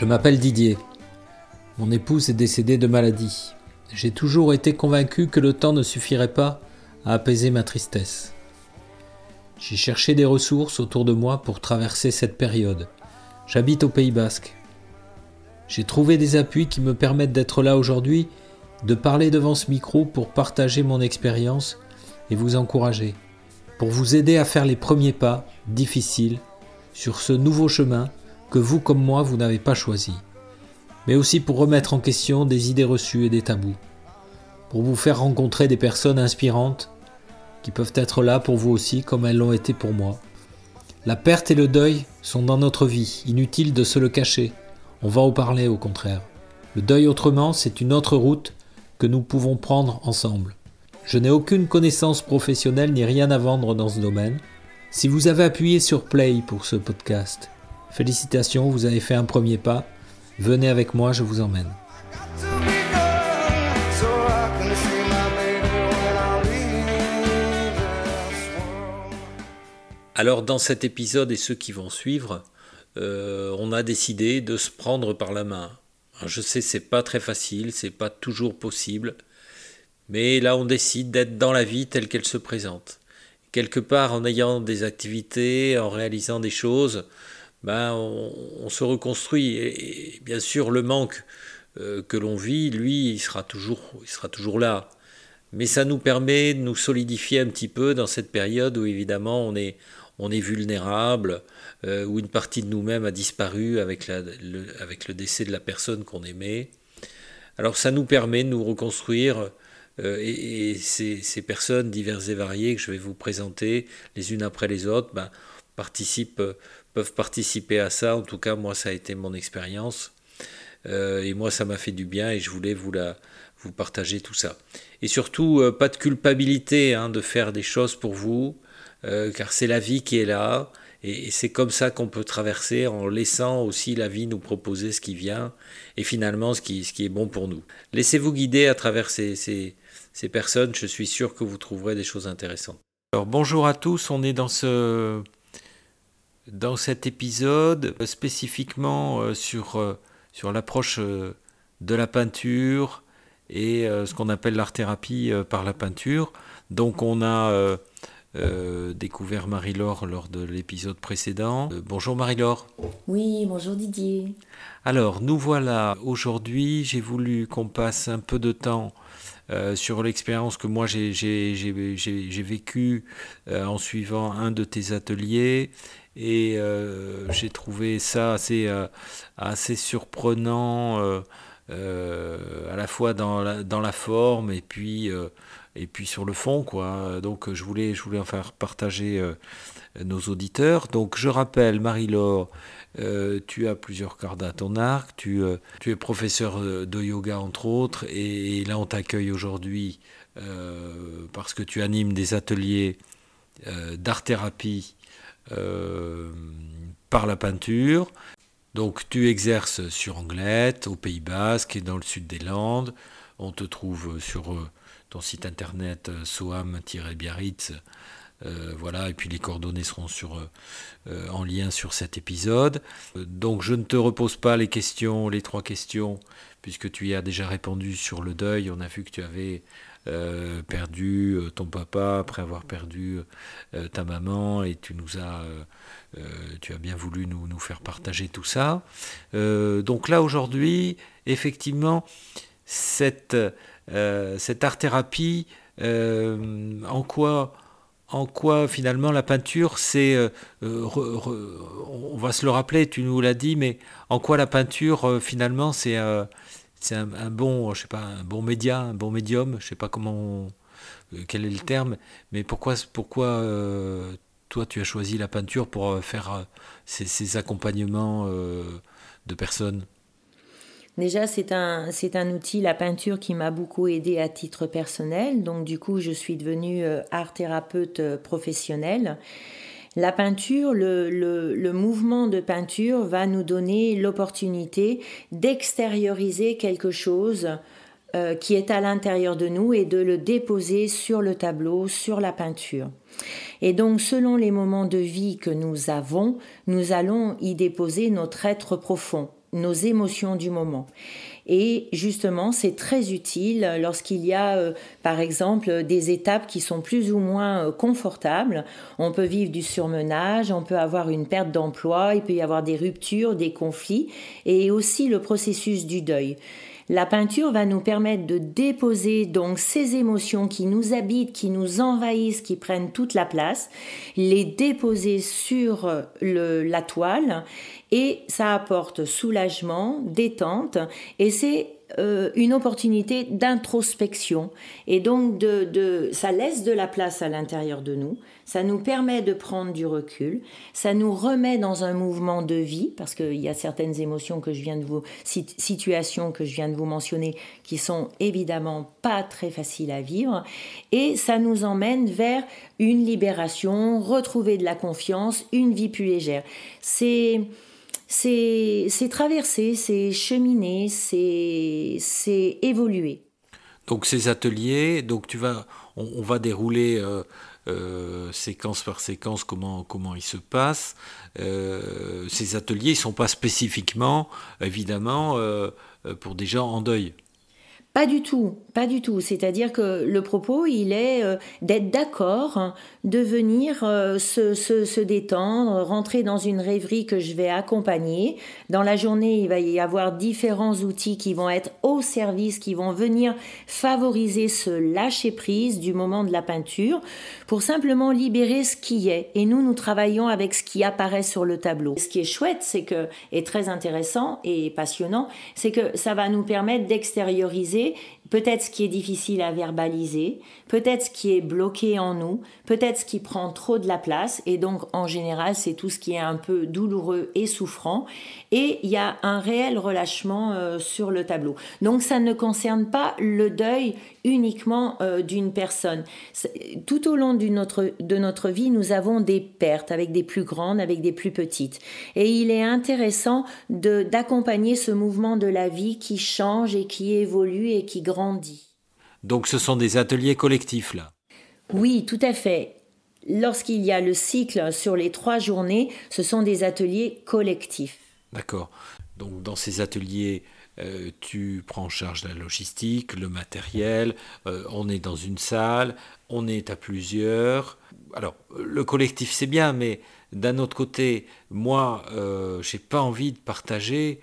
Je m'appelle Didier. Mon épouse est décédée de maladie. J'ai toujours été convaincu que le temps ne suffirait pas à apaiser ma tristesse. J'ai cherché des ressources autour de moi pour traverser cette période. J'habite au Pays Basque. J'ai trouvé des appuis qui me permettent d'être là aujourd'hui, de parler devant ce micro pour partager mon expérience et vous encourager, pour vous aider à faire les premiers pas, difficiles, sur ce nouveau chemin que vous comme moi vous n'avez pas choisi, mais aussi pour remettre en question des idées reçues et des tabous, pour vous faire rencontrer des personnes inspirantes qui peuvent être là pour vous aussi comme elles l'ont été pour moi. La perte et le deuil sont dans notre vie, inutile de se le cacher, on va en parler au contraire. Le deuil autrement, c'est une autre route que nous pouvons prendre ensemble. Je n'ai aucune connaissance professionnelle ni rien à vendre dans ce domaine. Si vous avez appuyé sur Play pour ce podcast, félicitations, vous avez fait un premier pas. Venez avec moi, je vous emmène. Alors dans cet épisode et ceux qui vont suivre, on a décidé de se prendre par la main. Alors, je sais, c'est pas très facile, c'est pas toujours possible, mais là on décide d'être dans la vie telle qu'elle se présente. Quelque part, en ayant des activités, en réalisant des choses, on se reconstruit. Et bien sûr, le manque que l'on vit, lui, il sera toujours là. Mais ça nous permet de nous solidifier un petit peu dans cette période où évidemment on est vulnérable, où une partie de nous-mêmes a disparu avec le décès de la personne qu'on aimait. Alors ça nous permet de nous reconstruire et ces personnes diverses et variées que je vais vous présenter les unes après les autres peuvent participer à ça. En tout cas, moi, ça a été mon expérience. Et moi, ça m'a fait du bien et je voulais vous partager tout ça. Et surtout, pas de culpabilité de faire des choses pour vous, car c'est la vie qui est là. Et c'est comme ça qu'on peut traverser en laissant aussi la vie nous proposer ce qui vient et finalement ce qui est bon pour nous. Laissez-vous guider à travers ces personnes, je suis sûr que vous trouverez des choses intéressantes. Alors bonjour à tous, on est dans cet épisode spécifiquement sur l'approche de la peinture et ce qu'on appelle l'art-thérapie par la peinture. Donc on a découvert Marie-Laure lors de l'épisode précédent. Bonjour Marie-Laure. Oui, bonjour Didier. Alors nous voilà aujourd'hui, j'ai voulu qu'on passe un peu de temps sur l'expérience que moi j'ai vécue en suivant un de tes ateliers et j'ai trouvé ça assez surprenant à la fois dans la forme et puis sur le fond, quoi. Donc je voulais en faire partager nos auditeurs. Donc je rappelle, Marie-Laure, tu as plusieurs cordes à ton arc, tu es professeur de yoga entre autres, et là on t'accueille aujourd'hui parce que tu animes des ateliers d'art-thérapie par la peinture. Donc tu exerces sur Anglette, au Pays Basque et dans le sud des Landes. On te trouve sur ton site internet soham-biarritz. Voilà, et puis les coordonnées seront en lien sur cet épisode. Donc je ne te repose pas les trois questions, puisque tu y as déjà répondu sur le deuil. On a vu que tu avais perdu ton papa après avoir perdu ta maman, et tu as bien voulu nous faire partager tout ça. Donc là aujourd'hui, effectivement, cette art-thérapie, en quoi finalement la peinture, c'est, on va se le rappeler, tu nous l'as dit, mais en quoi la peinture finalement c'est un bon, je sais pas, un bon média, un bon médium, je sais pas quel est le terme, mais pourquoi toi tu as choisi la peinture pour faire ces accompagnements de personnes? Déjà, c'est un outil, la peinture, qui m'a beaucoup aidé à titre personnel. Donc, du coup, je suis devenue art-thérapeute professionnelle. La peinture, le mouvement de peinture va nous donner l'opportunité d'extérioriser quelque chose qui est à l'intérieur de nous et de le déposer sur le tableau, sur la peinture. Et donc, selon les moments de vie que nous avons, nous allons y déposer notre être profond. nos émotions du moment. Et justement, c'est très utile lorsqu'il y a, par exemple, des étapes qui sont plus ou moins confortables. On peut vivre du surmenage, on peut avoir une perte d'emploi, il peut y avoir des ruptures, des conflits, et aussi le processus du deuil. La peinture va nous permettre de déposer donc ces émotions qui nous habitent, qui nous envahissent, qui prennent toute la place, les déposer sur la toile, et ça apporte soulagement, détente, et c'est une opportunité d'introspection. Et donc, ça laisse de la place à l'intérieur de nous, ça nous permet de prendre du recul, ça nous remet dans un mouvement de vie, parce qu'il y a certaines émotions situations que je viens de vous mentionner, qui sont évidemment pas très faciles à vivre, et ça nous emmène vers une libération, retrouver de la confiance, une vie plus légère. C'est traverser, c'est cheminer, c'est évoluer. Donc ces ateliers, on va dérouler séquence par séquence comment ils se passent. Ces ateliers ne sont pas spécifiquement, évidemment, pour des gens en deuil. Pas du tout, pas du tout. C'est-à-dire que le propos, il est d'être d'accord, de venir se détendre, rentrer dans une rêverie que je vais accompagner. Dans la journée, il va y avoir différents outils qui vont être au service, qui vont venir favoriser ce lâcher-prise du moment de la peinture pour simplement libérer ce qui est. Et nous travaillons avec ce qui apparaît sur le tableau. Ce qui est chouette, et très intéressant et passionnant, c'est que ça va nous permettre d'extérioriser peut-être ce qui est difficile à verbaliser, peut-être ce qui est bloqué en nous, peut-être ce qui prend trop de la place, et donc en général c'est tout ce qui est un peu douloureux et souffrant, et il y a un réel relâchement sur le tableau. Donc ça ne concerne pas le deuil uniquement d'une personne. Tout au long de notre vie, nous avons des pertes, avec des plus grandes, avec des plus petites, et il est intéressant d'accompagner ce mouvement de la vie qui change et qui évolue et qui grandit. Donc ce sont des ateliers collectifs là. Oui, tout à fait. Lorsqu'il y a le cycle sur les 3 journées, ce sont des ateliers collectifs. D'accord. Donc dans ces ateliers, tu prends en charge la logistique, le matériel, on est dans une salle, on est à plusieurs. Alors le collectif c'est bien, mais d'un autre côté, moi, j'ai pas envie de partager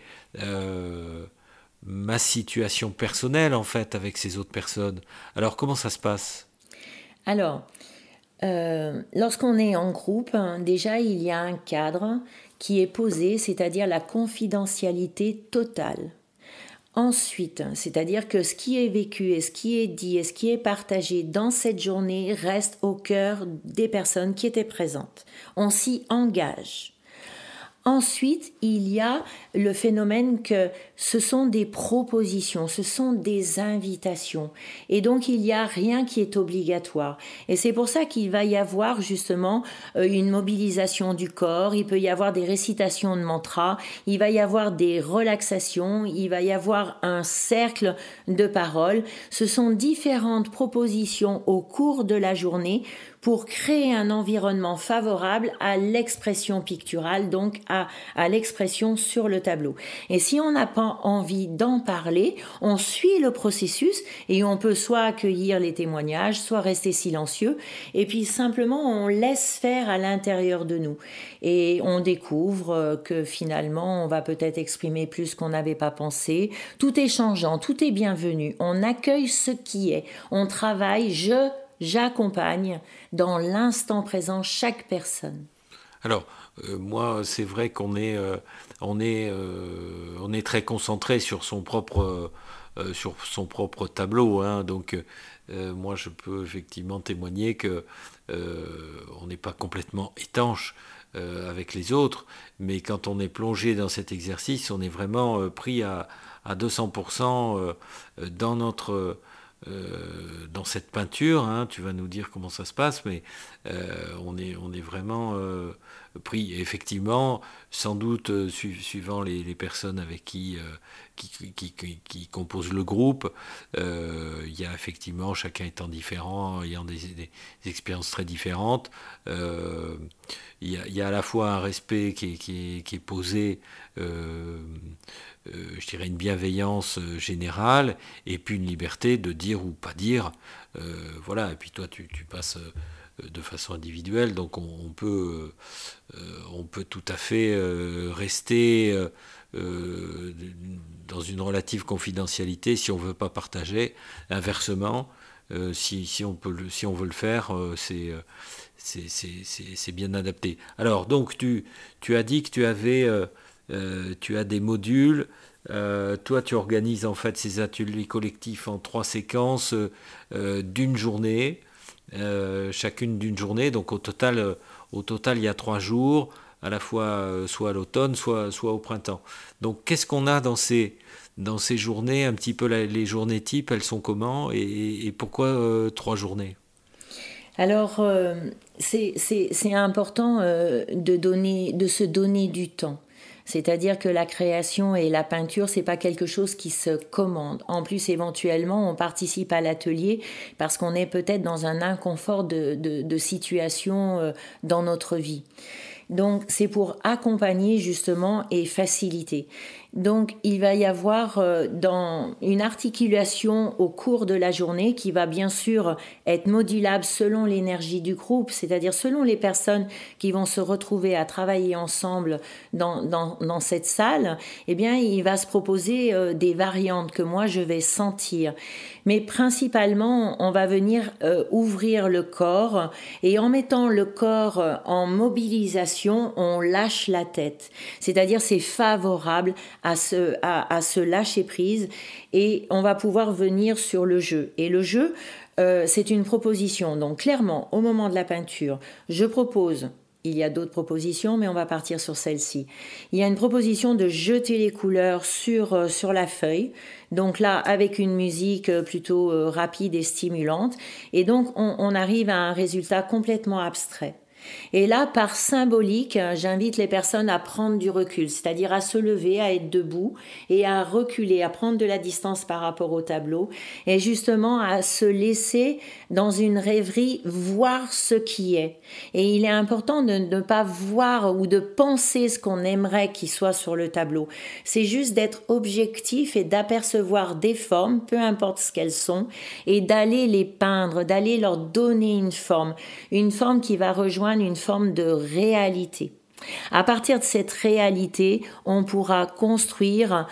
ma situation personnelle en fait avec ces autres personnes. Alors comment ça se passe ? Alors, lorsqu'on est en groupe, déjà il y a un cadre qui est posé, c'est-à-dire la confidentialité totale. Ensuite, c'est-à-dire que ce qui est vécu et ce qui est dit et ce qui est partagé dans cette journée reste au cœur des personnes qui étaient présentes. On s'y engage. Ensuite, il y a le phénomène que ce sont des propositions, ce sont des invitations. Et donc, il n'y a rien qui est obligatoire. Et c'est pour ça qu'il va y avoir justement une mobilisation du corps, il peut y avoir des récitations de mantras, il va y avoir des relaxations, il va y avoir un cercle de paroles. Ce sont différentes propositions au cours de la journée pour créer un environnement favorable à l'expression picturale, donc à l'expression sur le tableau. Et si on n'a pas envie d'en parler, on suit le processus et on peut soit accueillir les témoignages, soit rester silencieux, et puis simplement on laisse faire à l'intérieur de nous. Et on découvre que finalement on va peut-être exprimer plus qu'on n'avait pas pensé. Tout est changeant, tout est bienvenu. On accueille ce qui est. On travaille, j'accompagne dans l'instant présent chaque personne. Alors, moi, c'est vrai qu'on est, on est très concentré sur son propre tableau, hein. Donc, moi, je peux effectivement témoigner que on n'est pas complètement étanche avec les autres, mais quand on est plongé dans cet exercice, on est vraiment pris à 200% dans notre dans cette peinture, hein. Tu vas nous dire comment ça se passe, mais on est vraiment pris. Et effectivement, sans doute, suivant les personnes avec qui composent le groupe, il y a effectivement, chacun étant différent, ayant des expériences très différentes, il y a à la fois un respect qui est posé, je dirais une bienveillance générale, et puis une liberté de dire ou pas dire. Voilà, et puis toi, tu passes de façon individuelle, donc on peut tout à fait rester dans une relative confidentialité si on ne veut pas partager. Inversement, si on veut le faire, c'est bien adapté. Alors, donc, tu as dit que tu as des modules. Toi, tu organises en fait ces ateliers collectifs en 3 séquences d'une journée, chacune d'une journée. Donc, au total, il y a 3 jours, à la fois soit à l'automne, soit au printemps. Donc, qu'est-ce qu'on a dans ces journées? Un petit peu les journées types, elles sont comment et pourquoi 3 journées? Alors, c'est important de se donner du temps. C'est-à-dire que la création et la peinture, c'est pas quelque chose qui se commande. En plus, éventuellement, on participe à l'atelier parce qu'on est peut-être dans un inconfort de situation dans notre vie. Donc, c'est pour accompagner justement et faciliter. Donc, il va y avoir dans une articulation au cours de la journée qui va bien sûr être modulable selon l'énergie du groupe, c'est-à-dire selon les personnes qui vont se retrouver à travailler ensemble dans cette salle. Eh bien, il va se proposer des variantes que moi je vais sentir. Mais principalement, on va venir ouvrir le corps et en mettant le corps en mobilisation, on lâche la tête. C'est-à-dire, c'est favorable à se lâcher prise et on va pouvoir venir sur le jeu. Et le jeu, c'est une proposition. Donc clairement, au moment de la peinture, je propose, il y a d'autres propositions, mais on va partir sur celle-ci. Il y a une proposition de jeter les couleurs sur la feuille. Donc là, avec une musique plutôt rapide et stimulante. Et donc, on arrive à un résultat complètement abstrait. Et là, par symbolique, j'invite les personnes à prendre du recul, c'est-à-dire à se lever, à être debout et à reculer, à prendre de la distance par rapport au tableau et justement à se laisser dans une rêverie voir ce qui est. Et il est important de ne pas voir ou de penser ce qu'on aimerait qu'il soit sur le tableau. C'est juste d'être objectif et d'apercevoir des formes, peu importe ce qu'elles sont, et d'aller les peindre, d'aller leur donner une forme qui va rejoindre une forme de réalité. À partir de cette réalité, on pourra construire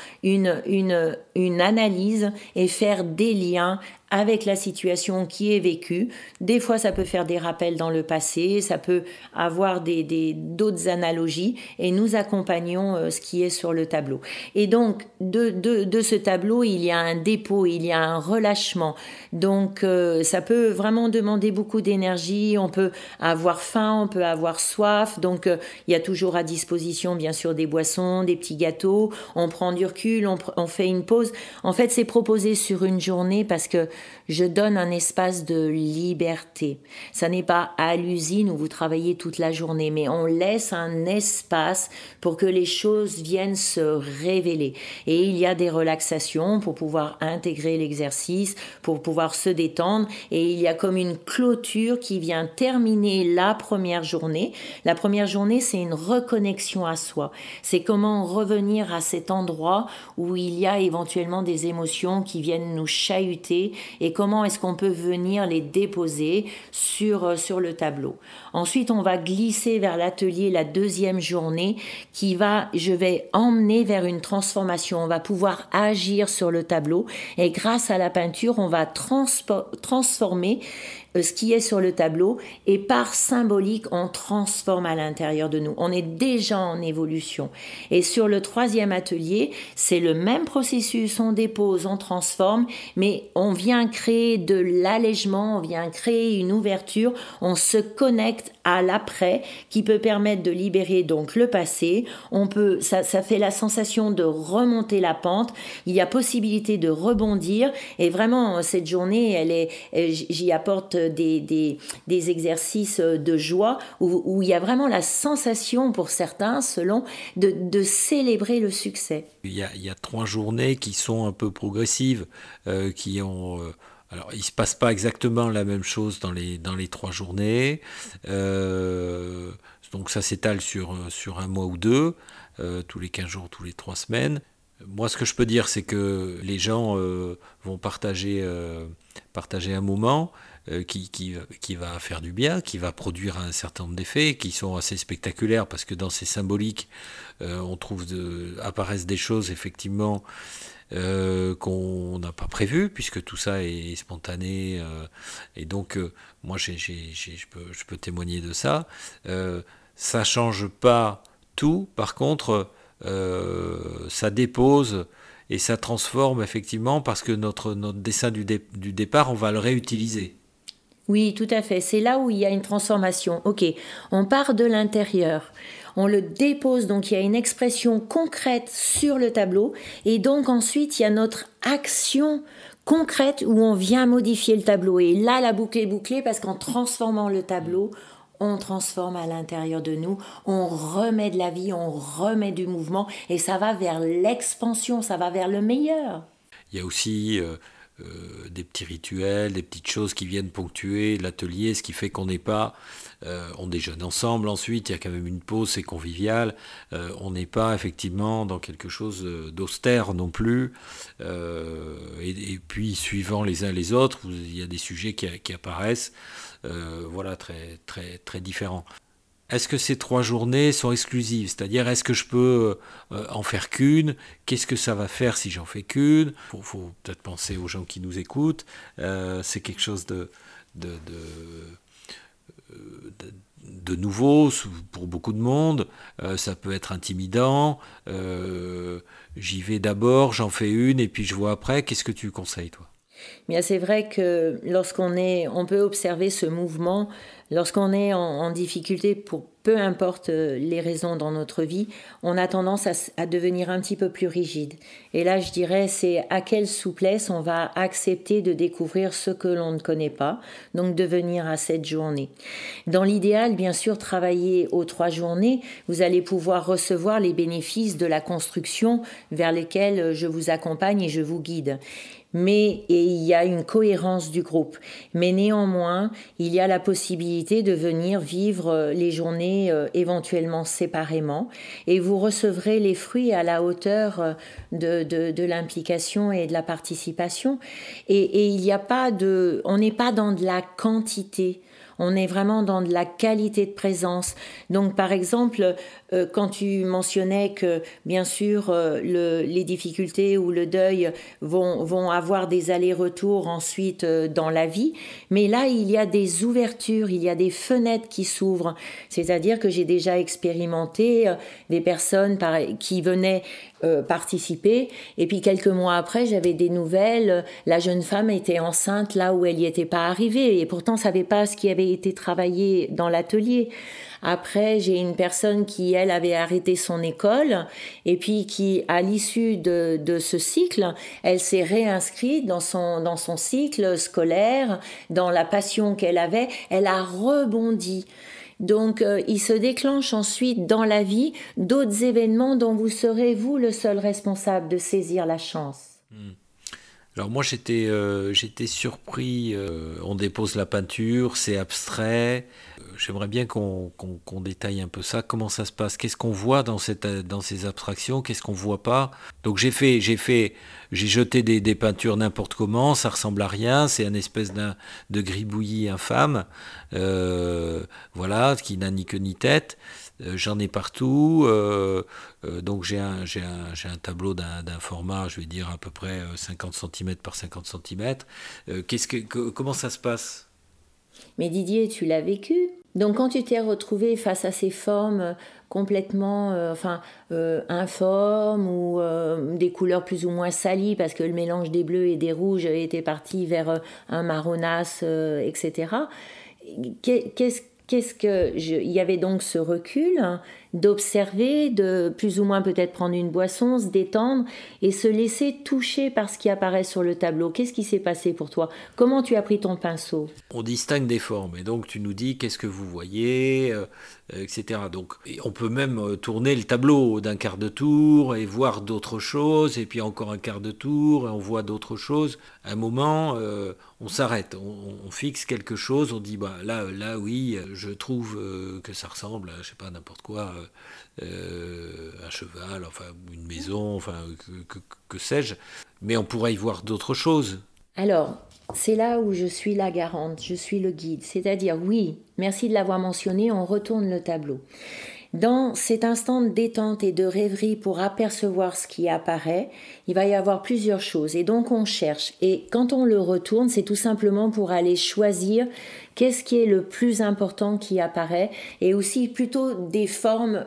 une analyse et faire des liens avec la situation qui est vécue. Des fois, ça peut faire des rappels dans le passé, ça peut avoir d'autres analogies et nous accompagnons ce qui est sur le tableau. Et donc, de ce tableau, il y a un dépôt, il y a un relâchement. Donc, ça peut vraiment demander beaucoup d'énergie. On peut avoir faim, on peut avoir soif. Donc, il y a toujours à disposition, bien sûr, des boissons, des petits gâteaux. On prend du recul, on fait une pause. En fait, c'est proposé sur une journée parce que je donne un espace de liberté. Ça n'est pas à l'usine où vous travaillez toute la journée, mais on laisse un espace pour que les choses viennent se révéler. Et il y a des relaxations pour pouvoir intégrer l'exercice, pour pouvoir se détendre. Et il y a comme une clôture qui vient terminer la première journée. La première journée, c'est une reconnexion à soi. C'est comment revenir à cet endroit où il y a éventuellement des émotions qui viennent nous chahuter et comment est-ce qu'on peut venir les déposer sur le tableau. Ensuite, on va glisser vers l'atelier la deuxième journée je vais emmener vers une transformation. On va pouvoir agir sur le tableau et grâce à la peinture, on va transformer ce qui est sur le tableau et par symbolique, on transforme à l'intérieur de nous. On est déjà en évolution. Et sur le troisième atelier, c'est le même processus, on dépose, on transforme, mais on vient créer de l'allègement, on vient créer une ouverture, on se connecte à l'après qui peut permettre de libérer donc le passé. Ça fait la sensation de remonter la pente. Il y a possibilité de rebondir et vraiment cette journée, j'y apporte des exercices de joie où il y a vraiment la sensation pour certains, selon, de célébrer le succès. Il y a 3 journées qui sont un peu progressives, qui ont... alors, il ne se passe pas exactement la même chose dans les 3 journées. Donc, ça s'étale sur un mois ou deux, tous les 15 jours, tous les 3 semaines. Moi, ce que je peux dire, c'est que les gens vont partager un moment qui va faire du bien, qui va produire un certain nombre d'effets, qui sont assez spectaculaires, parce que dans ces symboliques, apparaissent des choses, effectivement, qu'on n'a pas prévu, puisque tout ça est spontané, et donc moi je peux témoigner de ça. Ça change pas tout, par contre ça dépose et ça transforme effectivement, parce que notre dessin du départ, on va le réutiliser. Oui, tout à fait. C'est là où il y a une transformation. Ok, on part de l'intérieur, on le dépose, donc il y a une expression concrète sur le tableau, et donc ensuite il y a notre action concrète où on vient modifier le tableau. Et là, la boucle est bouclée parce qu'en transformant le tableau, on transforme à l'intérieur de nous, on remet de la vie, on remet du mouvement, et ça va vers l'expansion, ça va vers le meilleur. Il y a aussi des petits rituels, des petites choses qui viennent ponctuer l'atelier, ce qui fait qu'on n'est pas... on déjeune ensemble, ensuite il y a quand même une pause, c'est convivial. On n'est pas effectivement dans quelque chose d'austère non plus. Et puis suivant les uns les autres, il y a des sujets qui apparaissent, voilà, très, très, très différents. Est-ce que ces 3 journées sont exclusives? C'est-à-dire, est-ce que je peux en faire qu'une? Qu'est-ce que ça va faire si j'en fais qu'une? Faut peut-être penser aux gens qui nous écoutent. C'est quelque chose de, de nouveau pour beaucoup de monde. Ça peut être intimidant. J'y vais d'abord, j'en fais une et puis je vois après. Qu'est-ce que tu conseilles, toi? Bien, c'est vrai que on peut observer ce mouvement lorsqu'on est en difficulté pour peu importe les raisons dans notre vie, on a tendance à devenir un petit peu plus rigide. Et là, je dirais, c'est à quelle souplesse on va accepter de découvrir ce que l'on ne connaît pas, donc de venir à cette journée. Dans l'idéal, bien sûr, travailler aux 3 journées, vous allez pouvoir recevoir les bénéfices de la construction vers lesquels je vous accompagne et je vous guide. Et il y a une cohérence du groupe. Mais néanmoins, il y a la possibilité de venir vivre les journées éventuellement séparément, et vous recevrez les fruits à la hauteur de l'implication et de la participation. Et il n'y a pas on n'est pas dans de la quantité. On est vraiment dans de la qualité de présence. Donc, par exemple, quand tu mentionnais que, bien sûr, les difficultés ou le deuil vont avoir des allers-retours ensuite dans la vie, mais là, il y a des ouvertures, il y a des fenêtres qui s'ouvrent. C'est-à-dire que j'ai déjà expérimenté des personnes qui venaient participer, et puis quelques mois après j'avais des nouvelles, la jeune femme était enceinte là où elle n'y était pas arrivée et pourtant savait pas ce qui avait été travaillé dans l'atelier. Après, j'ai une personne qui, elle, avait arrêté son école et puis qui, à l'issue de ce cycle, elle s'est réinscrite dans son cycle scolaire, dans la passion qu'elle avait, elle a rebondi. Donc, il se déclenche ensuite dans la vie d'autres événements dont vous serez, vous, le seul responsable de saisir la chance. Alors moi, j'étais surpris. On dépose la peinture, c'est abstrait. J'aimerais bien qu'on détaille un peu ça. Comment ça se passe? Qu'est-ce qu'on voit dans ces abstractions? Qu'est-ce qu'on voit pas? Donc j'ai jeté des peintures n'importe comment. Ça ressemble à rien. C'est une espèce de gribouillis infâme, voilà, qui n'a ni queue ni tête. J'en ai partout, donc j'ai un tableau d'un format, je vais dire à peu près 50 cm par 50 cm. Comment ça se passe? Mais Didier, tu l'as vécu. Donc quand tu t'es retrouvé face à ces formes complètement informes ou des couleurs plus ou moins salies parce que le mélange des bleus et des rouges était parti vers un marronasse, etc. il y avait donc ce recul, hein, d'observer, de plus ou moins peut-être prendre une boisson, se détendre et se laisser toucher par ce qui apparaît sur le tableau. Qu'est-ce qui s'est passé pour toi? Comment tu as pris ton pinceau? On distingue des formes et donc tu nous dis qu'est-ce que vous voyez, etc. Donc on peut même tourner le tableau d'un quart de tour et voir d'autres choses et puis encore un quart de tour et on voit d'autres choses. À un moment, on s'arrête, on fixe quelque chose, on dit bah là oui, je trouve que ça ressemble à je sais pas n'importe quoi, un cheval, enfin une maison, enfin que sais-je. Mais on pourrait y voir d'autres choses. Alors, c'est là où je suis la garante, je suis le guide. C'est-à-dire, oui, merci de l'avoir mentionné, on retourne le tableau. Dans cet instant de détente et de rêverie pour apercevoir ce qui apparaît, il va y avoir plusieurs choses. Et donc on cherche. Et quand on le retourne, c'est tout simplement pour aller choisir qu'est-ce qui est le plus important qui apparaît et aussi plutôt des formes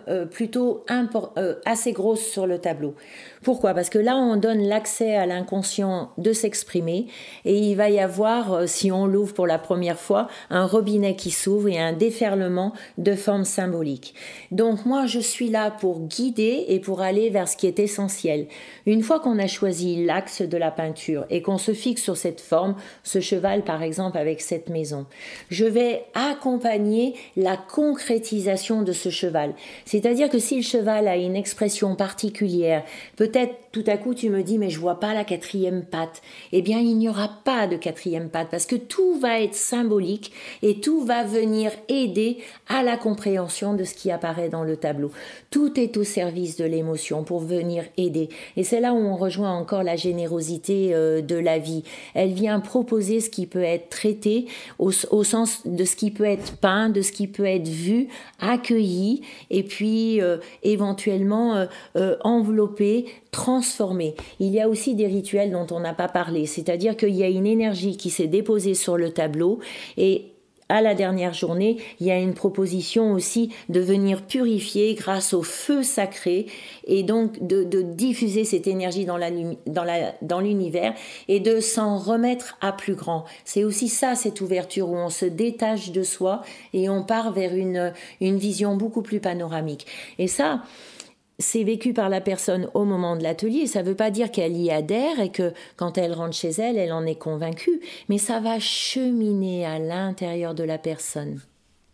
assez grosses sur le tableau. Pourquoi? Parce que là, on donne l'accès à l'inconscient de s'exprimer et il va y avoir, si on l'ouvre pour la première fois, un robinet qui s'ouvre et un déferlement de formes symboliques. Donc moi, je suis là pour guider et pour aller vers ce qui est essentiel. Une fois qu'on a choisi l'axe de la peinture et qu'on se fixe sur cette forme, ce cheval par exemple avec cette maison, je vais accompagner la concrétisation de ce cheval. C'est-à-dire que si le cheval a une expression particulière, peut-être tout à coup tu me dis mais je vois pas la quatrième patte. Eh bien il n'y aura pas de quatrième patte parce que tout va être symbolique et tout va venir aider à la compréhension de ce qui apparaît dans le tableau. Tout est au service de l'émotion pour venir aider. Et c'est là où on rejoint encore la générosité de la vie. Elle vient proposer ce qui peut être traité au sens de ce qui peut être peint, de ce qui peut être vu, accueilli et puis éventuellement enveloppé, transformé. Il y a aussi des rituels dont on n'a pas parlé, c'est-à-dire qu'il y a une énergie qui s'est déposée sur le tableau et à la dernière journée, il y a une proposition aussi de venir purifier grâce au feu sacré et donc de diffuser cette énergie dans l'univers et de s'en remettre à plus grand. C'est aussi ça, cette ouverture où on se détache de soi et on part vers une vision beaucoup plus panoramique. Et ça, c'est vécu par la personne au moment de l'atelier. Ça ne veut pas dire qu'elle y adhère et que quand elle rentre chez elle, elle en est convaincue. Mais ça va cheminer à l'intérieur de la personne.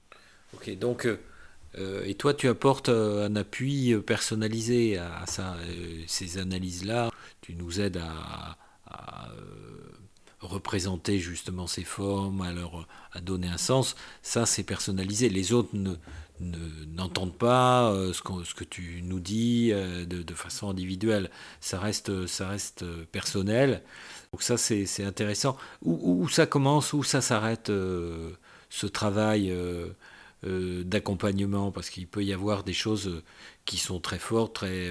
Ok, donc, et toi, tu apportes un appui personnalisé à ça, ces analyses-là. Tu nous aides à représenter justement ces formes, à donner un sens. Ça, c'est personnalisé. Les autres n'entendent pas ce que tu nous dis de façon individuelle. Ça reste personnel. Donc ça, c'est intéressant. Où ça commence, où ça s'arrête, ce travail d'accompagnement, parce qu'il peut y avoir des choses qui sont très fortes,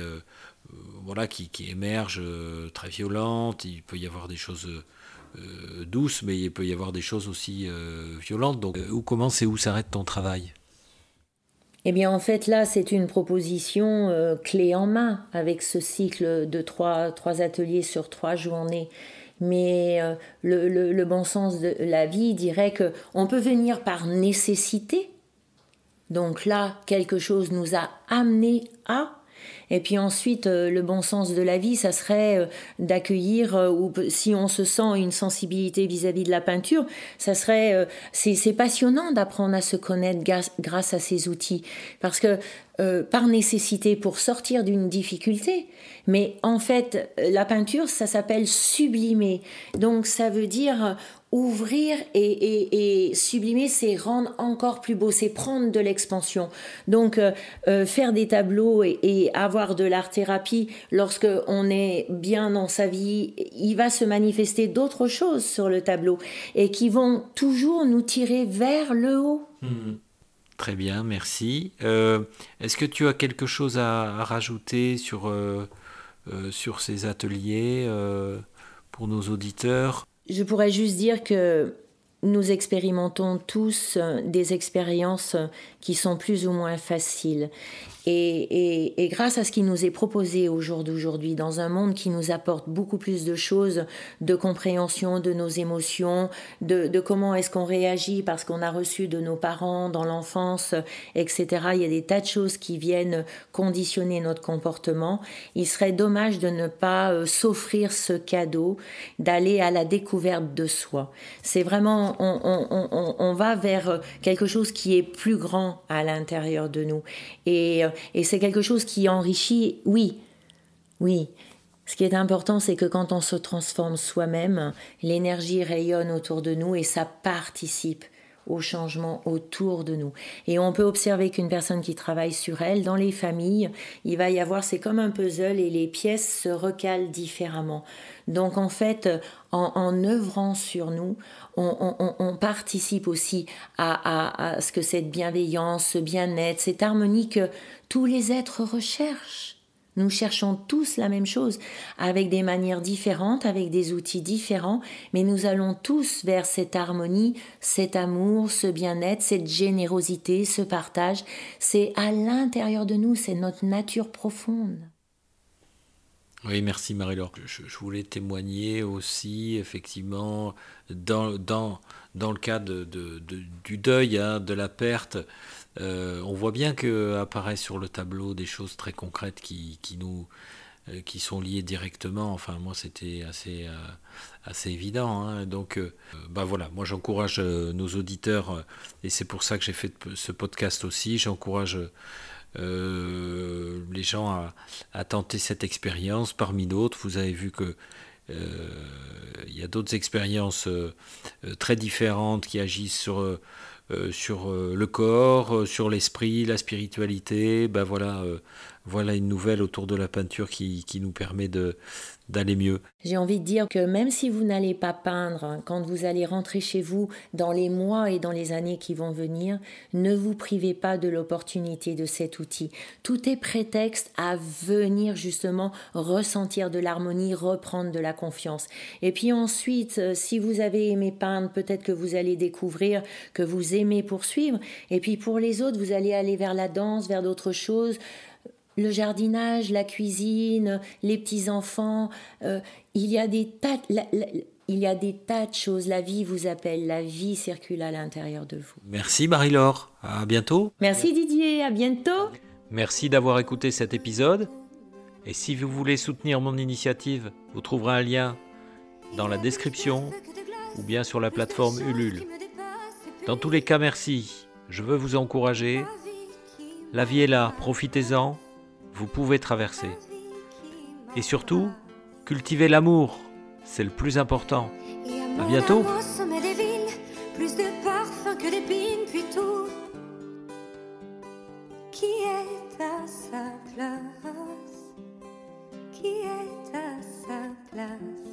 voilà, qui émergent, très violentes. Il peut y avoir des choses douces, mais il peut y avoir des choses aussi violentes. Donc, où commence et où s'arrête ton travail? Eh bien, en fait, là, c'est une proposition clé en main avec ce cycle de trois ateliers sur 3 journées. Mais le bon sens de la vie dirait que on peut venir par nécessité. Donc là, quelque chose nous a amené à. Et puis ensuite, le bon sens de la vie, ça serait d'accueillir, ou si on se sent une sensibilité vis-à-vis de la peinture, ça serait, c'est passionnant d'apprendre à se connaître grâce à ces outils. Parce que par nécessité, pour sortir d'une difficulté, mais en fait, la peinture, ça s'appelle sublimer. Donc ça veut dire ouvrir et sublimer, c'est rendre encore plus beau, c'est prendre de l'expansion. Donc faire des tableaux et avoir de l'art-thérapie, lorsque on est bien dans sa vie, il va se manifester d'autres choses sur le tableau et qui vont toujours nous tirer vers le haut. Très bien, merci. Est-ce que tu as quelque chose à rajouter sur ces ateliers pour nos auditeurs? Je pourrais juste dire que nous expérimentons tous des expériences qui sont plus ou moins faciles. Et grâce à ce qui nous est proposé au jour d'aujourd'hui, dans un monde qui nous apporte beaucoup plus de choses, de compréhension de nos émotions, de comment est-ce qu'on réagit parce qu'on a reçu de nos parents dans l'enfance, etc. Il y a des tas de choses qui viennent conditionner notre comportement. Il serait dommage de ne pas s'offrir ce cadeau, d'aller à la découverte de soi. C'est vraiment, on va vers quelque chose qui est plus grand à l'intérieur de nous. Et c'est quelque chose qui enrichit, oui. Ce qui est important, c'est que quand on se transforme soi-même, l'énergie rayonne autour de nous et ça participe au changement autour de nous. Et on peut observer qu'une personne qui travaille sur elle, dans les familles, il va y avoir, c'est comme un puzzle et les pièces se recalent différemment. Donc en fait, en œuvrant sur nous, on participe aussi à ce que cette bienveillance, ce bien-être, cette harmonie que tous les êtres recherchent. Nous cherchons tous la même chose, avec des manières différentes, avec des outils différents, mais nous allons tous vers cette harmonie, cet amour, ce bien-être, cette générosité, ce partage. C'est à l'intérieur de nous, c'est notre nature profonde. Oui, merci Marie-Laure. Je voulais témoigner aussi, effectivement, dans le cas du deuil, hein, de la perte. On voit bien qu'apparaissent sur le tableau des choses très concrètes qui sont liées directement. Enfin, moi, c'était assez évident, hein. Donc, voilà, moi, j'encourage nos auditeurs, et c'est pour ça que j'ai fait ce podcast aussi. J'encourage les gens à tenter cette expérience parmi d'autres. Vous avez vu que il y a d'autres expériences très différentes qui agissent sur le corps, sur l'esprit, la spiritualité. Voilà une nouvelle autour de la peinture qui nous permet d'aller mieux. J'ai envie de dire que même si vous n'allez pas peindre, quand vous allez rentrer chez vous dans les mois et dans les années qui vont venir, ne vous privez pas de l'opportunité de cet outil. Tout est prétexte à venir justement ressentir de l'harmonie, reprendre de la confiance. Et puis ensuite, si vous avez aimé peindre, peut-être que vous allez découvrir que vous aimez poursuivre. Et puis pour les autres, vous allez aller vers la danse, vers d'autres choses. Le jardinage, la cuisine, les petits-enfants, il y a des tas de choses. La vie vous appelle, la vie circule à l'intérieur de vous. Merci Marie-Laure, à bientôt. Merci Didier, à bientôt. Merci d'avoir écouté cet épisode. Et si vous voulez soutenir mon initiative, vous trouverez un lien dans la description ou bien sur la plateforme Ulule. Dans tous les cas, merci. Je veux vous encourager. La vie est là, profitez-en. Vous pouvez traverser. Et surtout, cultivez l'amour. C'est le plus important. À bientôt. Plus de parfum que d'épines, puis tout. Qui est à sa place? Qui est à sa place?